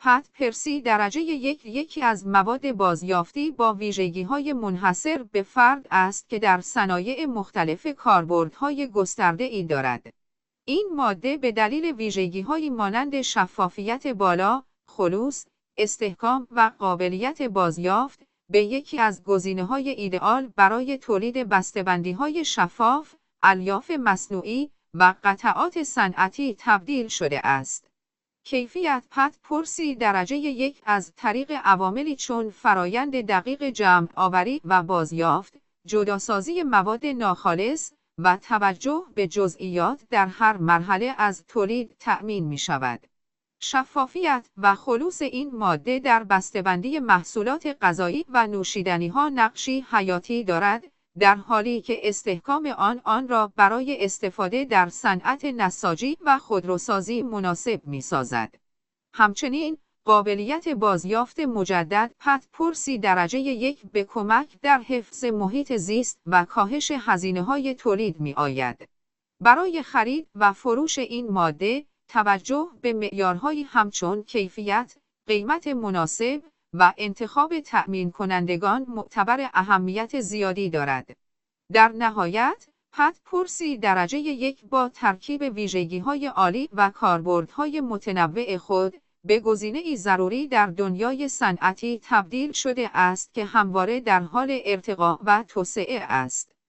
پت پرسی درجه یک یکی از مواد بازیافتی با ویژگی‌های منحصر به فرد است که در صنایع مختلف کاربردهای گسترده‌ای دارد. این ماده به دلیل ویژگی‌هایی مانند شفافیت بالا، خلوص، استحکام و قابلیت بازیافت به یکی از گزینه‌های ایدئال برای تولید بسته‌بندی‌های شفاف، الیاف مصنوعی و قطعات صنعتی تبدیل شده است. کیفیت پت پرسی درجه یک از طریق عواملی چون فرایند دقیق جمع آوری و بازیافت، جداسازی مواد ناخالص و توجه به جزئیات در هر مرحله از تولید تأمین می شود. شفافیت و خلوص این ماده در بسته‌بندی محصولات غذایی و نوشیدنی‌ها نقشی حیاتی دارد، در حالی که استحکام آن را برای استفاده در صنعت نساجی و خودروسازی مناسب می‌سازد. همچنین، قابلیت بازیافت مجدد پت پرسی درجه یک به کمک در حفظ محیط زیست و کاهش هزینه‌های تولید می‌آید. برای خرید و فروش این ماده، توجه به معیارهایی همچون کیفیت، قیمت مناسب و انتخاب تأمین کنندگان معتبر اهمیت زیادی دارد. در نهایت، پت پرسی درجه یک با ترکیب ویژگی‌های عالی و کاربردهای متنوع خود، به گزینه‌ای ضروری در دنیای صنعتی تبدیل شده است که همواره در حال ارتقا و توسعه است.